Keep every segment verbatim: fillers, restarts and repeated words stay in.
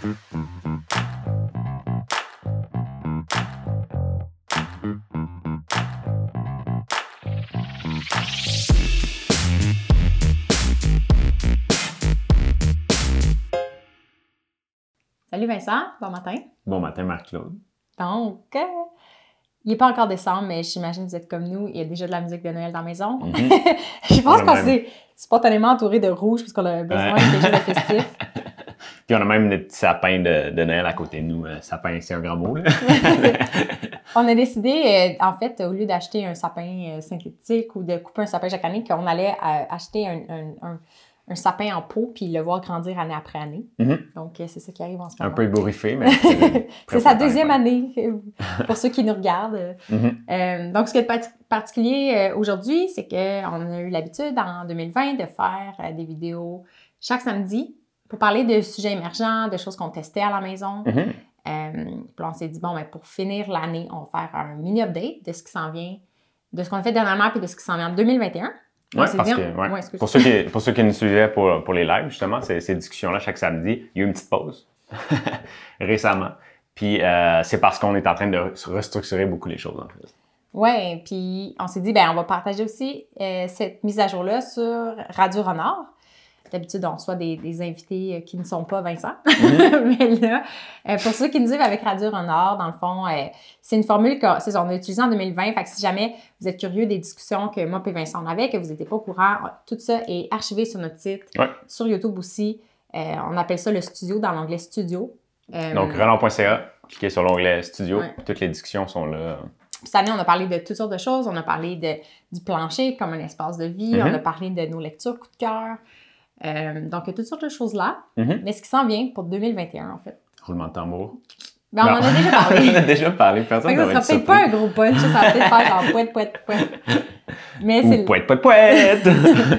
Salut Vincent, bon matin. Bon matin Marc-Claude. Donc, euh, il n'est pas encore décembre, mais j'imagine que vous êtes comme nous, il y a déjà de la musique de Noël dans la maison. Mm-hmm. Je pense qu'on s'est spontanément entouré de rouge parce qu'on a besoin ouais. de quelque chose de festif. Puis on a même le petit sapin de, de Noël à côté de nous. Euh, sapin, c'est un grand mot, là. On a décidé, euh, en fait, au lieu d'acheter un sapin euh, synthétique ou de couper un sapin chaque année, qu'on allait euh, acheter un, un, un, un sapin en pot puis le voir grandir année après année. Mm-hmm. Donc, euh, c'est ça qui arrive en ce moment. Un peu ébouriffé, mais... c'est sa deuxième année, pour ceux qui nous regardent. Mm-hmm. Euh, donc, ce qui est pat- particulier euh, aujourd'hui, c'est qu'on a eu l'habitude, en deux mille vingt, de faire euh, des vidéos chaque samedi pour parler de sujets émergents, de choses qu'on testait à la maison. Mm-hmm. Euh, puis on s'est dit, bon, ben, pour finir l'année, on va faire un mini-update de ce qui s'en vient, de ce qu'on a fait dernièrement puis de ce qui s'en vient en deux mille vingt et un. Oui, parce dit, que, ouais. Ouais, pour, ceux qui, pour ceux qui nous suivaient pour, pour les lives, justement, ces, ces discussions-là chaque samedi, il y a eu une petite pause récemment. Puis euh, c'est parce qu'on est en train de restructurer beaucoup les choses, en fait. Oui, puis on s'est dit, ben on va partager aussi euh, cette mise à jour-là sur Radio Renard. D'habitude, on reçoit des, des invités qui ne sont pas Vincent. Mm-hmm. Mais là, euh, pour ceux qui nous suivent avec Radio Renard, dans le fond, euh, c'est une formule qu'on c'est, on a utilisée en deux mille vingt. Fait que si jamais vous êtes curieux des discussions que moi et Vincent on avait, que vous n'étiez pas au courant, tout ça est archivé sur notre site, ouais. Sur YouTube aussi. Euh, on appelle ça le studio dans l'onglet Studio. Euh, Donc, renard point c a, cliquez sur l'onglet Studio. Ouais. Toutes les discussions sont là. Puis cette année, on a parlé de toutes sortes de choses. On a parlé de, du plancher comme un espace de vie. Mm-hmm. On a parlé de nos lectures coup de cœur. Euh, donc, il y a toutes sortes de choses-là. Mm-hmm. Mais ce qui s'en vient pour deux mille vingt et un, en fait. Roulement de tambour. Ben, on en a déjà parlé. on en a déjà parlé. Personne ne sera peut-être pas un gros punch. Ça va peut-être faire genre poète, poète, poète. Mais c'est... Poète, poète, poète.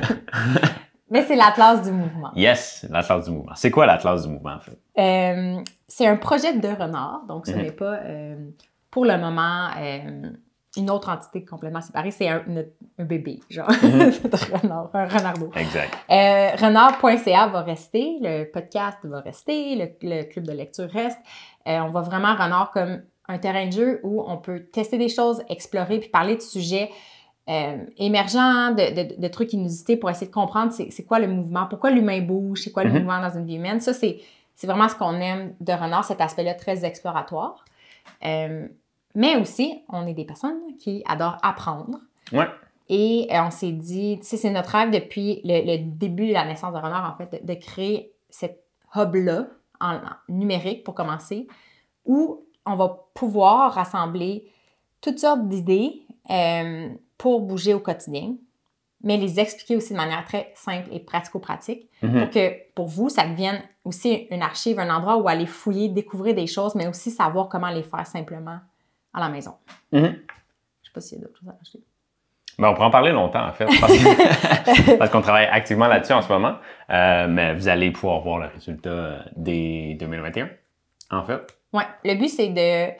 Mais c'est l'Atlas du mouvement. Yes, l'Atlas du mouvement. C'est quoi l'Atlas du mouvement, en fait? Euh, c'est un projet de Renard. Donc, ce mm-hmm. n'est pas, euh, pour le moment... Euh, une autre entité complètement séparée, c'est un, une, un bébé, genre, mm-hmm. renard, un renardeau. Exact. Euh, renard point c a va rester, le podcast va rester, le, le club de lecture reste. Euh, on va vraiment Renard comme un terrain de jeu où on peut tester des choses, explorer, puis parler de sujets euh, émergents, de, de, de trucs inusités pour essayer de comprendre c'est, c'est quoi le mouvement, pourquoi l'humain bouge, c'est quoi le mm-hmm. mouvement dans une vie humaine. Ça, c'est, c'est vraiment ce qu'on aime de Renard, cet aspect-là très exploratoire. Euh, Mais aussi, on est des personnes qui adorent apprendre. Ouais. Et euh, on s'est dit, tu sais, c'est notre rêve depuis le, le début de la naissance de Renard, en fait, de, de créer cette hub-là en, en numérique pour commencer, où on va pouvoir rassembler toutes sortes d'idées euh, pour bouger au quotidien, mais les expliquer aussi de manière très simple et pratico-pratique mm-hmm. pour que, pour vous, ça devienne aussi une archive, un endroit où aller fouiller, découvrir des choses, mais aussi savoir comment les faire simplement à la maison. Mm-hmm. Je ne sais pas s'il y a d'autres choses à rajouter. Ben, on pourrait en parler longtemps, en fait, parce, que, parce qu'on travaille activement là-dessus en ce moment. Euh, mais vous allez pouvoir voir le résultat dès deux mille vingt et un, en fait. Oui. Le but, c'est de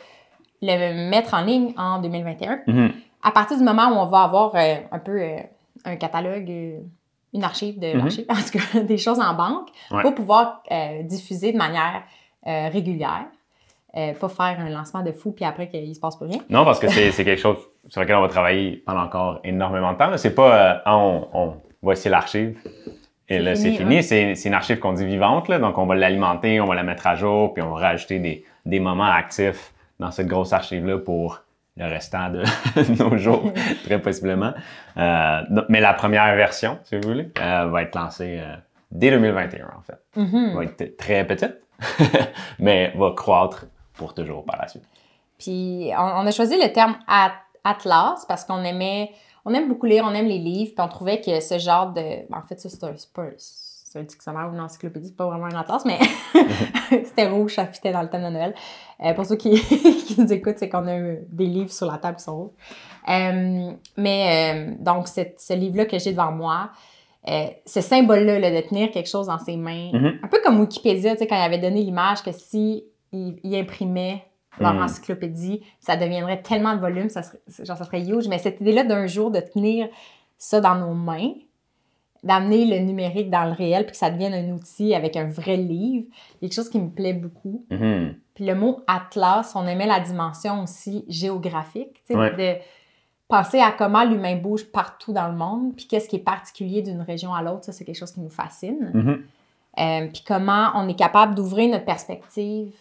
le mettre en ligne en deux mille vingt et un. Mm-hmm. À partir du moment où on va avoir euh, un peu euh, un catalogue, euh, une archive de mm-hmm. l'archive, en tout cas, des choses en banque, ouais. pour pouvoir euh, diffuser de manière euh, régulière. Euh, pas faire un lancement de fou puis après qu'il se passe plus rien. Non, parce que c'est, c'est quelque chose sur lequel on va travailler pendant encore énormément de temps. C'est pas euh, on, on voici l'archive et c'est là fini, c'est fini. Hein? C'est, c'est une archive qu'on dit vivante, là, donc on va l'alimenter, on va la mettre à jour puis on va rajouter des, des moments actifs dans cette grosse archive-là pour le restant de nos jours, très possiblement. Euh, mais la première version, si vous voulez, euh, va être lancée euh, dès deux mille vingt et un, en fait. Mm-hmm. Va être très petite, mais va croître pour toujours par la suite. Puis, on, on a choisi le terme at- Atlas parce qu'on aimait, on aime beaucoup lire, on aime les livres, puis on trouvait que ce genre de... En fait, ça, c'est un, c'est pas, c'est un dictionnaire ou une encyclopédie, c'est pas vraiment un atlas, mais c'était rouge, ça fitait dans le thème de Noël. Euh, pour ceux qui, qui nous écoutent, c'est qu'on a eu des livres sur la table qui sont rouges. Euh, mais, euh, donc, cette, ce livre-là que j'ai devant moi, euh, ce symbole-là, là, de tenir quelque chose dans ses mains, mm-hmm. un peu comme Wikipédia, tu sais, quand il avait donné l'image que si il, il imprimait leur mm. encyclopédie, ça deviendrait tellement de volume, ça serait, genre, ça serait huge. Mais cette idée-là d'un jour de tenir ça dans nos mains, d'amener le numérique dans le réel puis que ça devienne un outil avec un vrai livre, quelque chose qui me plaît beaucoup. Mm-hmm. Puis le mot atlas, on aimait la dimension aussi géographique, tu sais, Ouais. de penser à comment l'humain bouge partout dans le monde, puis qu'est-ce qui est particulier d'une région à l'autre, ça, c'est quelque chose qui nous fascine. Mm-hmm. Euh, puis comment on est capable d'ouvrir notre perspective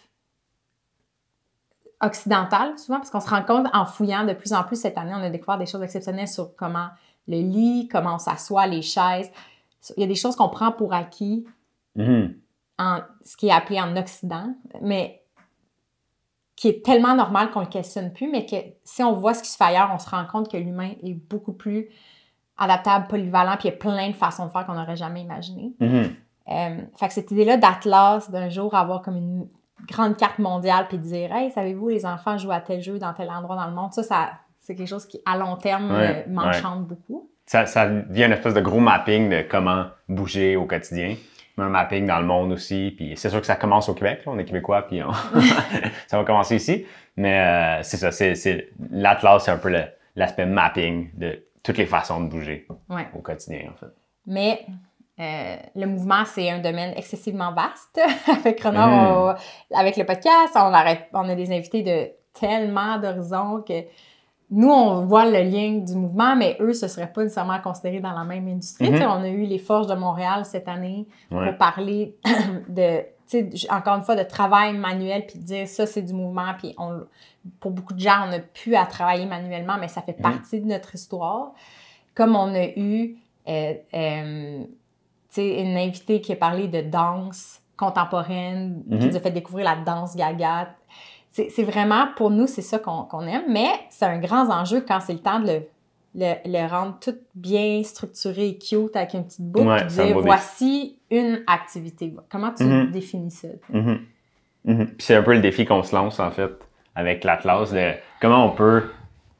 occidentale, souvent, parce qu'on se rend compte en fouillant de plus en plus cette année, on a découvert des choses exceptionnelles sur comment le lit, comment on s'assoit, les chaises. Il y a des choses qu'on prend pour acquis, Mm-hmm. en ce qui est appelé en Occident, mais qui est tellement normal qu'on ne le questionne plus, mais que si on voit ce qui se fait ailleurs, on se rend compte que l'humain est beaucoup plus adaptable, polyvalent, puis il y a plein de façons de faire qu'on n'aurait jamais imaginé. Mm-hmm. Euh, fait que cette idée-là d'Atlas, d'un jour avoir comme une grande carte mondiale, puis dire « Hey, savez-vous, les enfants jouent à tel jeu dans tel endroit dans le monde », ça, ça c'est quelque chose qui, à long terme, Ouais, euh, m'enchante ouais. beaucoup. Ça, ça devient une espèce de gros mapping de comment bouger au quotidien. Un mapping dans le monde aussi. Puis c'est sûr que ça commence au Québec. Là. On est Québécois, puis on... ça va commencer ici. Mais euh, c'est ça. C'est, c'est... L'Atlas, c'est un peu le, l'aspect mapping de toutes les façons de bouger Ouais. au quotidien, en fait. Mais euh, le mouvement, c'est un domaine excessivement vaste. Avec Renard, Mm. on- avec le podcast, on, arrête, on a des invités de tellement d'horizons que nous, on voit le lien du mouvement, mais eux, ce ne seraient pas nécessairement considérés dans la même industrie. Mm-hmm. Tu sais, on a eu les Forges de Montréal cette année Ouais. pour parler de, tu sais, encore une fois, de travail manuel, puis de dire ça, c'est du mouvement. Puis on, pour beaucoup de gens, on n'a plus à travailler manuellement, mais ça fait Mm-hmm. partie de notre histoire. Comme on a eu euh, euh, tu sais, une invitée qui a parlé de danse contemporaine, Mm-hmm. qui nous a fait découvrir la danse gaga. C'est, c'est vraiment, pour nous, c'est ça qu'on, qu'on aime, mais c'est un grand enjeu quand c'est le temps de le, le, le rendre tout bien structuré et cute avec une petite boucle, Ouais, puis c'est un dire beau voici une activité. Comment tu Mm-hmm. définis ça? Mm-hmm. Mm-hmm. Puis c'est un peu le défi qu'on se lance, en fait, avec l'Atlas, de comment on peut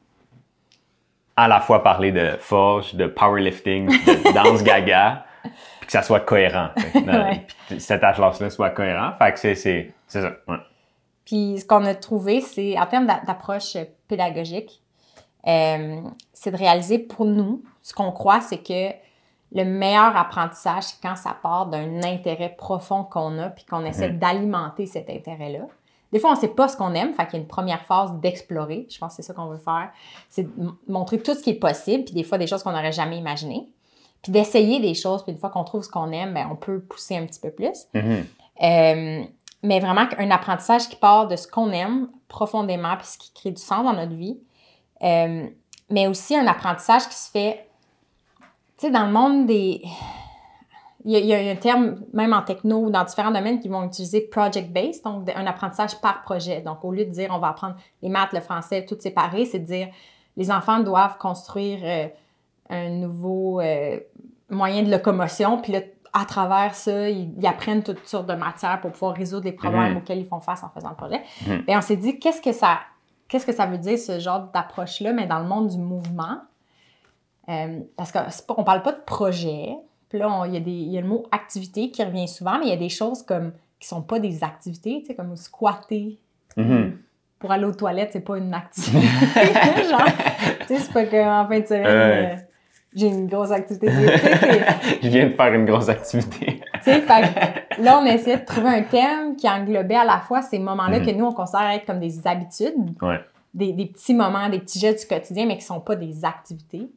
à la fois parler de forge, de powerlifting, de danse gaga, puis que ça soit cohérent. Fait, dans, Ouais. puis que cet Atlas-là soit cohérent. Fait que c'est, c'est, c'est ça. Ouais. Puis ce qu'on a trouvé, c'est, en termes d'a- d'approche pédagogique, euh, c'est de réaliser pour nous, ce qu'on croit, c'est que le meilleur apprentissage, c'est quand ça part d'un intérêt profond qu'on a, puis qu'on essaie Mhm. d'alimenter cet intérêt-là. Des fois, on ne sait pas ce qu'on aime, fait qu'il y a une première phase d'explorer. Je pense que c'est ça qu'on veut faire. C'est de m- montrer tout ce qui est possible, puis des fois, des choses qu'on n'aurait jamais imaginées. Puis d'essayer des choses, puis une fois qu'on trouve ce qu'on aime, bien, on peut pousser un petit peu plus. Mhm. Euh, mais vraiment un apprentissage qui part de ce qu'on aime profondément, puis ce qui crée du sens dans notre vie. Euh, mais aussi un apprentissage qui se fait, tu sais, dans le monde des... Il y, a, il y a un terme, même en techno ou dans différents domaines, qui vont utiliser project-based, donc un apprentissage par projet. Donc, au lieu de dire on va apprendre les maths, le français, tout séparé, c'est de dire les enfants doivent construire euh, un nouveau euh, moyen de locomotion, puis là, à travers ça, ils, ils apprennent toutes sortes de matières pour pouvoir résoudre les problèmes Mhm. auxquels ils font face en faisant le projet. Mhm. Et on s'est dit, qu'est-ce que ça, qu'est-ce que ça veut dire, ce genre d'approche-là, mais dans le monde du mouvement? Euh, parce qu'on ne parle pas de projet. Puis là, on- il y, a des- il y a le mot activité qui revient souvent, mais il y a des choses comme qui sont pas des activités, tu sais, comme squatter. Mhm. Pour aller aux toilettes, c'est pas une activité. Genre, tu sais, c'est pas qu'en fin de semaine, Ouais. euh, j'ai une grosse activité. Tu sais, c'est- Je viens de faire une grosse activité. tu sais, fait que là, on essaie de trouver un thème qui englobait à la fois ces moments-là Mhm. que nous, on considère être comme des habitudes, Ouais. des, des petits moments, des petits gestes du quotidien, mais qui sont pas des activités.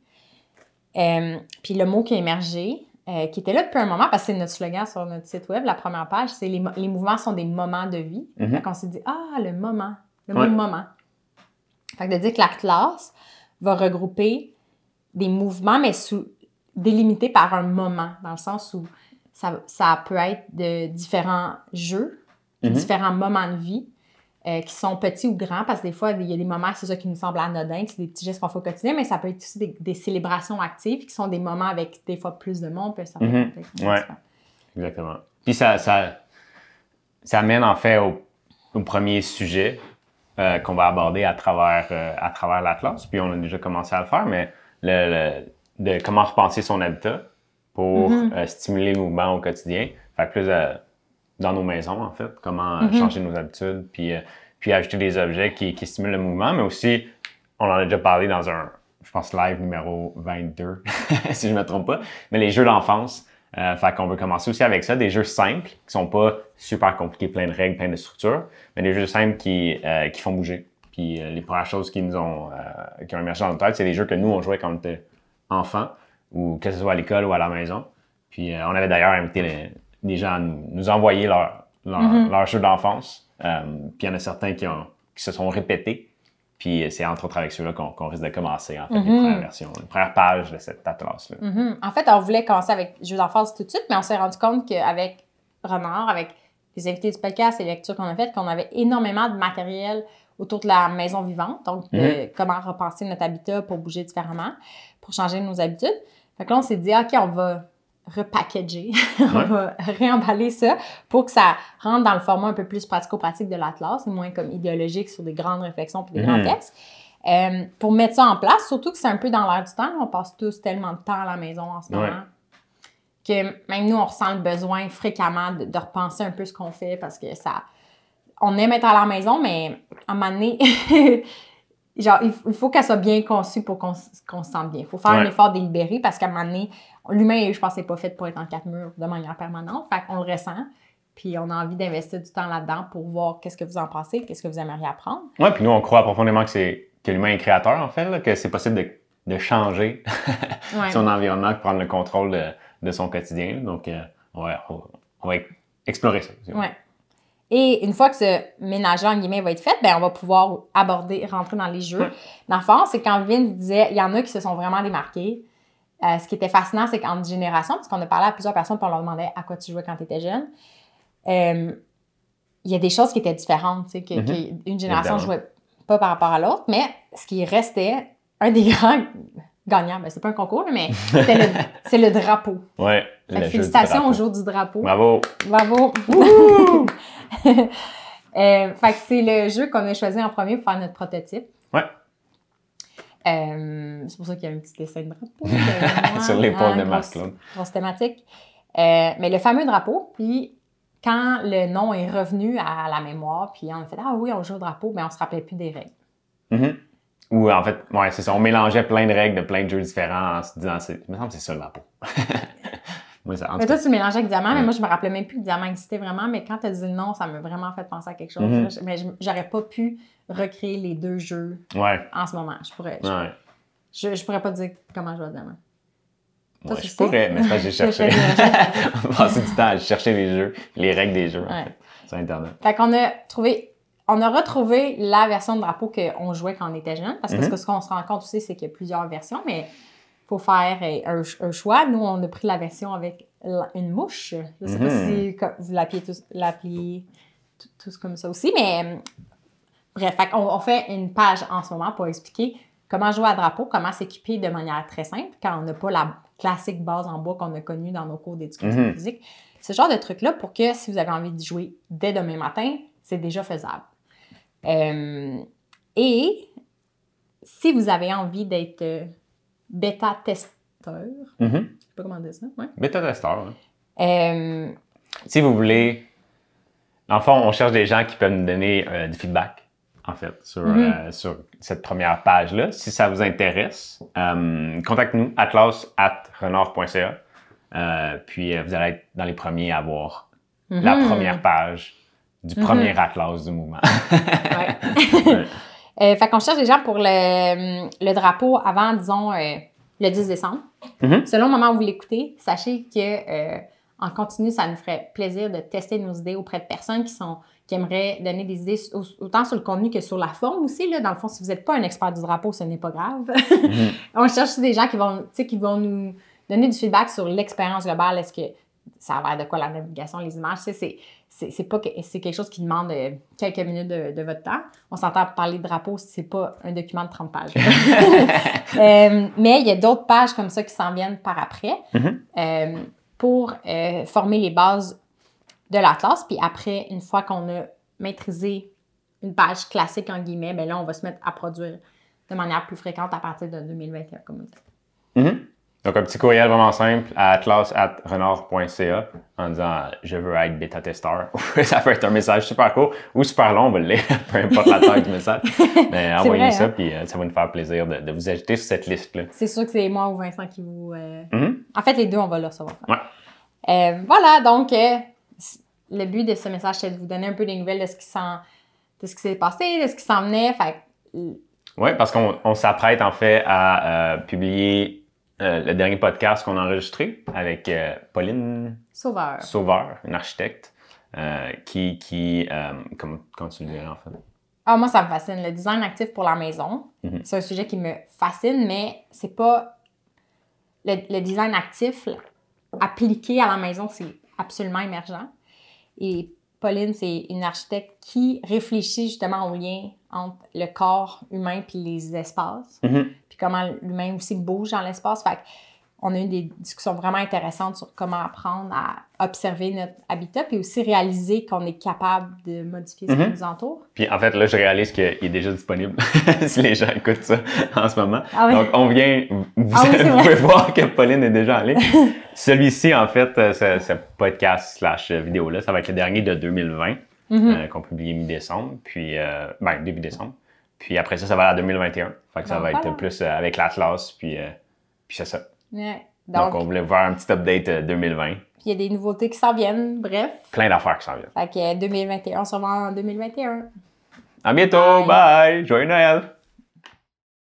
Euh, puis le mot qui a émergé, euh, qui était là depuis un moment, parce que c'est notre slogan sur notre site web, la première page, c'est les, mo- les mouvements sont des moments de vie. Mhm. Fait qu'on s'est dit, ah, le moment, le Ouais. mot moment. Fait que de dire que la classe va regrouper des mouvements, mais sous, délimités par un moment, dans le sens où ça, ça peut être de différents jeux, puis Mhm. différents moments de vie, euh, qui sont petits ou grands, parce que des fois, il y a des moments, c'est ça qui nous semble anodin, que c'est des petits gestes qu'on fait au quotidien, mais ça peut être aussi des, des célébrations actives, qui sont des moments avec des fois plus de monde, puis ça peut Mhm. être complètement Ouais. différent. Exactement. Puis ça, ça, ça mène en fait au, au premier sujet euh, qu'on va aborder à travers, euh, à travers l'Atlas. Puis on a déjà commencé à le faire, mais le, le- de comment repenser son habitat pour Mhm. euh, stimuler le mouvement au quotidien. Fait que plus euh, dans nos maisons, en fait, comment euh, Mhm. changer nos habitudes, puis, euh, puis ajouter des objets qui, qui stimulent le mouvement, mais aussi, on en a déjà parlé dans un, je pense, live numéro vingt-deux, si je ne me trompe pas. Mais les jeux d'enfance, euh, fait qu'on veut commencer aussi avec ça, des jeux simples, qui sont pas super compliqués, plein de règles, plein de structures, mais des jeux simples qui, euh, qui font bouger. Puis euh, les premières choses qui nous ont, euh, qui ont émergé dans notre tête, c'est des jeux que nous, on jouait quand on était enfant, ou que ce soit à l'école ou à la maison. Puis euh, on avait d'ailleurs invité les, les gens à nous, nous envoyer leur, leur, mm-hmm. leur jeu d'enfance. Euh, puis il y en a certains qui, ont, qui se sont répétés. Puis c'est entre autres avec ceux-là qu'on, qu'on risque de commencer, en fait, mm-hmm. les premières versions, les premières pages de cette atlas-là. Mm-hmm. En fait, on voulait commencer avec jeux d'enfance tout de suite, mais on s'est rendu compte qu'avec Renard, avec les invités du podcast et les lectures qu'on a faites, qu'on avait énormément de matériel autour de la maison vivante, donc de mm-hmm. comment repenser notre habitat pour bouger différemment, pour changer nos habitudes. Fait que là, on s'est dit, OK, on va repackager, on ouais. va réemballer ça pour que ça rentre dans le format un peu plus pratico-pratique de l'Atlas, et moins comme idéologique sur des grandes réflexions et des mm-hmm. grands textes. Euh, pour mettre ça en place, surtout que c'est un peu dans l'air du temps, on passe tous tellement de temps à la maison en ce moment, ouais. que même nous, on ressent le besoin fréquemment de, de repenser un peu ce qu'on fait parce que ça... On aime être à la maison, mais à un moment donné, genre, il faut qu'elle soit bien conçue pour qu'on, qu'on se sente bien. Il faut faire ouais. un effort délibéré parce qu'à un moment donné, l'humain, je pense, n'est pas fait pour être en quatre murs de manière permanente. Fait qu'on le ressent, puis on a envie d'investir du temps là-dedans pour voir qu'est-ce que vous en pensez, qu'est-ce que vous aimeriez apprendre. Oui, puis nous, on croit profondément que, c'est, que l'humain est créateur, en fait, là, que c'est possible de, de changer ouais. son environnement, de prendre le contrôle de, de son quotidien. Donc, euh, ouais, on, on va explorer ça. Oui. Et une fois que ce ménage en guillemets va être fait, bien, on va pouvoir aborder, rentrer dans les jeux. Dans le fond, c'est quand Vince disait, il y en a qui se sont vraiment démarqués. Euh, ce qui était fascinant, c'est qu'entre générations, parce qu'on a parlé à plusieurs personnes, puis on leur demandait à quoi tu jouais quand tu étais jeune, euh, il y a des choses qui étaient différentes, tu sais, que, mm-hmm. qu'une génération ne jouait pas par rapport à l'autre, mais ce qui restait, un des grands gagnants, ben c'est pas un concours, mais c'est le, c'est le drapeau. Ouais. Félicitations au jour du drapeau. Bravo! Bravo! euh, fait que c'est le jeu qu'on a choisi en premier pour faire notre prototype. Ouais. Euh, c'est pour ça qu'il y a un petit dessin de drapeau. Sur l'épaule de Marc, là. Grosse thématique. Euh, mais le fameux drapeau, puis quand le nom est revenu à la mémoire, puis on a fait « Ah oui, on joue au drapeau », mais on se rappelait plus des règles. Mm-hmm. Ou en fait, ouais, c'est ça, on mélangeait plein de règles de plein de jeux différents en se disant « Il me semble que c'est ça le drapeau. » Oui, ça, mais toi, tu le mélangeais avec Diamant, ouais. mais moi, je me rappelais même plus que Diamant existait vraiment. Mais quand tu as dit le nom, ça m'a vraiment fait penser à quelque chose. Mm-hmm. Mais j'aurais pas pu recréer les deux jeux ouais. en ce moment. Je pourrais, je, ouais. je, je pourrais pas te dire comment jouer à Diamant. Toi, ouais, je pourrais, mais c'est pas que j'ai cherché. On passait du temps à chercher les jeux, les règles des jeux, ouais. en fait, sur Internet. Fait qu'on a trouvé, on a retrouvé la version de drapeau qu'on jouait quand on était jeune. Parce que mm-hmm. ce qu'on se rend compte aussi, c'est qu'il y a plusieurs versions, mais il faut faire un, un choix. Nous, on a pris la version avec la, une mouche. Je ne sais mm-hmm. pas si vous l'appelez tous, l'appelez tous comme ça aussi, mais bref, fait on, on fait une page en ce moment pour expliquer comment jouer à drapeau, comment s'équiper de manière très simple quand on n'a pas la classique base en bois qu'on a connue dans nos cours d'éducation mm-hmm. physique. Ce genre de truc-là, pour que si vous avez envie d'y jouer dès demain matin, c'est déjà faisable. Euh, et si vous avez envie d'être euh, bêta-testeur, mm-hmm. je ne sais pas comment dire ça. Ouais. Bêta-testeur, oui. Euh, si vous voulez, en fond, on cherche des gens qui peuvent nous donner euh, du feedback. En fait, sur, mm-hmm. euh, sur cette première page-là. Si ça vous intéresse, euh, contactez-nous, atlas arobase renard point c a. Euh, puis, euh, vous allez être dans les premiers à voir mm-hmm. la première page du mm-hmm. premier atlas du mouvement. ouais. ouais. euh, fait qu'on cherche des gens pour le, le drapeau avant, disons, euh, le dix décembre. Mm-hmm. Selon le moment où vous l'écoutez, sachez que euh, en continu, ça nous ferait plaisir de tester nos idées auprès de personnes qui sont qui aimeraient donner des idées autant sur le contenu que sur la forme aussi. Là. Dans le fond, si vous n'êtes pas un expert du drapeau, ce n'est pas grave. Mm-hmm. On cherche des gens qui vont, qui vont nous donner du feedback sur l'expérience globale. Est-ce que ça a l'air de quoi la navigation, les images? C'est, c'est, c'est, pas, c'est quelque chose qui demande quelques minutes de, de votre temps. On s'entend parler de drapeau, c'est pas un document de trente pages. euh, mais il y a d'autres pages comme ça qui s'en viennent par après mm-hmm. euh, pour euh, former les bases de l'Atlas, puis après, une fois qu'on a maîtrisé une page classique, en guillemets, bien là, on va se mettre à produire de manière plus fréquente à partir de deux mille vingt et un, comme on dit. Mm-hmm. Donc, un petit courriel vraiment simple à atlas arobase renard point c a en disant « Je veux être bêta-testeur ». Ça peut être un message super court ou super long, on va le lire, peu importe la taille du message. Mais envoyez ça, hein? Puis euh, ça va nous faire plaisir de, de vous ajouter sur cette liste-là. C'est sûr que c'est moi ou Vincent qui vous... Euh... Mm-hmm. En fait, les deux, on va le recevoir. Ouais. Euh, voilà, donc, euh, le but de ce message, c'est de vous donner un peu des nouvelles de ce qui s'en... de ce qui s'est passé, de ce qui s'en venait. Fait... Oui, parce qu'on on s'apprête en fait à euh, publier euh, le dernier podcast qu'on a enregistré avec euh, Pauline Sauveur. Sauveur, une architecte, euh, qui, qui euh, comment, comment tu le dirais en fait? Ah, moi, ça me fascine. Le design actif pour la maison, mm-hmm. c'est un sujet qui me fascine, mais c'est pas... Le, le design actif appliqué à la maison, c'est absolument émergent. Et Pauline, c'est une architecte qui réfléchit justement au lien entre le corps humain et les espaces. Mm-hmm. Puis comment l'humain aussi bouge dans l'espace. Fait qu'on a eu des discussions vraiment intéressantes sur comment apprendre à observer notre habitat puis aussi réaliser qu'on est capable de modifier ce mm-hmm. qui nous entoure. Puis en fait, là, je réalise qu'il est déjà disponible si les gens écoutent ça en ce moment. Ah oui. Donc, on vient... Vous, ah oui, vous pouvez voir que Pauline est déjà en ligne. Celui-ci, en fait, ce, ce podcast slash vidéo-là, ça va être le dernier de deux mille vingt mm-hmm. euh, qu'on publie mi-décembre, puis... Euh, ben, début décembre. Puis après ça, ça va à deux mille vingt et un. Fait que ça donc, va voilà. être plus euh, avec l'Atlas, puis, euh, puis c'est ça. Ouais. Donc, donc, on voulait voir un petit update euh, deux mille vingt. Puis il y a des nouveautés qui s'en viennent, bref. Plein d'affaires qui s'en viennent. Fait que deux mille vingt et un, sûrement en deux mille vingt et un. À bientôt, bye! bye. Joyeux Noël!